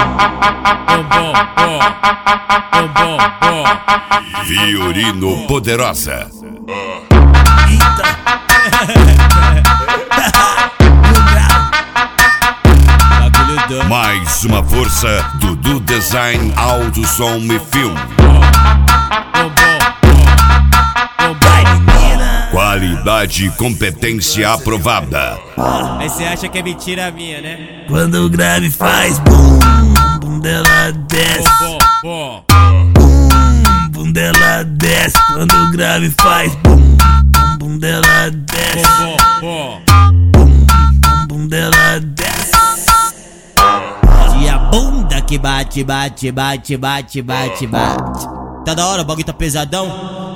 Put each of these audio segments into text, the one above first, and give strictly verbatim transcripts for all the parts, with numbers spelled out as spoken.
Viorino Poderosa. Mais uma força do Du Design Audio Som e Filme. Qualidade e competência aprovada. Aí cê acha que é mentira minha, né? Quando o grave faz bum, bum dela desce. Bom, Bum, bum dela desce. Quando o grave faz bum, bum, bom dela desce. bom, Bum, bum, bom dela desce. E a bunda que bate, bate, bate, bate, bate, bate. Tá da hora, o bagulho tá pesadão.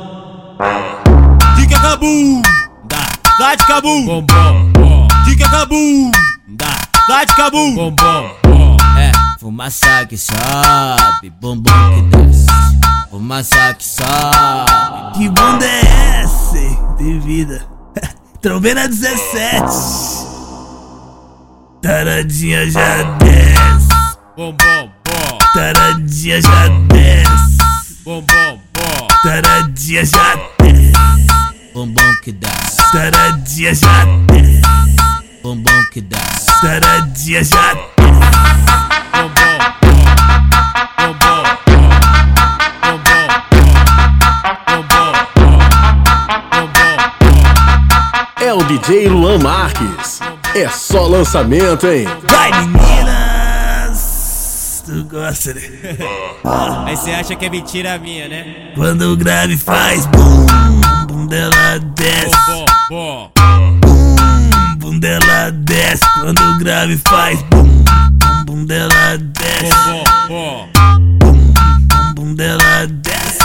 Dica cabum, dá, dá de cabum. Bom, bom, bom. Dica cabum, dá, dá de cabum. Bom, bom, bom. É, fumaça que sobe, bumbum que desce. Fumaça que sobe. Que bunda é essa, hein? De vida. Trombeira dezessete. Taradinha já desce. Bom, bom, bom. Taradinha já desce. Bom, bom, bom. Taradinha já desce. Bumbum que desce. Taradinha já desce. Bumbum que desce. Taradinha já desce. Bom, bom, bom. Bom, bom, bom. Bom, bom, bom. Bom, bom. É o D J Luan Marques. É só lançamento, hein? Vai, meninas! Tu gosta, né? Aí cê acha que é mentira minha, né? Quando o grave faz bum, bum dela desce. Bom, bom, Bum, bum dela desce. Quando o grave faz bum, bum, bom dela desce. bom, bom. Bum, bum, bum dela desce.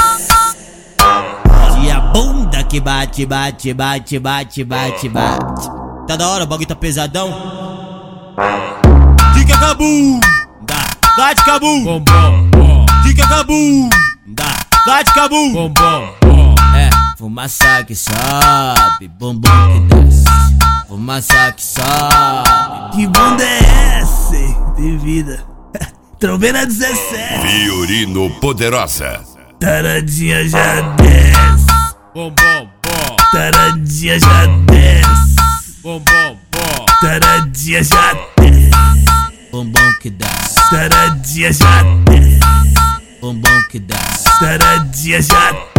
E a bunda que bate, bate, bate, bate, bate, bate. Tá da hora, o bagulho tá pesadão. Dica cabum, dá, dá de cabum. Bom, bom, bom. Dica cabum, dá, dá de cabum. Bom, bom, bom. É, fumaça que sobe, bumbum que desce. Fumaça que sobe. Que bunda é essa, hein? De vida. Trombeira dezessete. Viorino Poderosa. Taradinha já desce. Bom, bom, bom. Taradinha já desce. Bom, bom, bom. Taradinha já desce. Bumbum que desce. Taradinha já desce. Bumbum que desce. Taradinha já desce.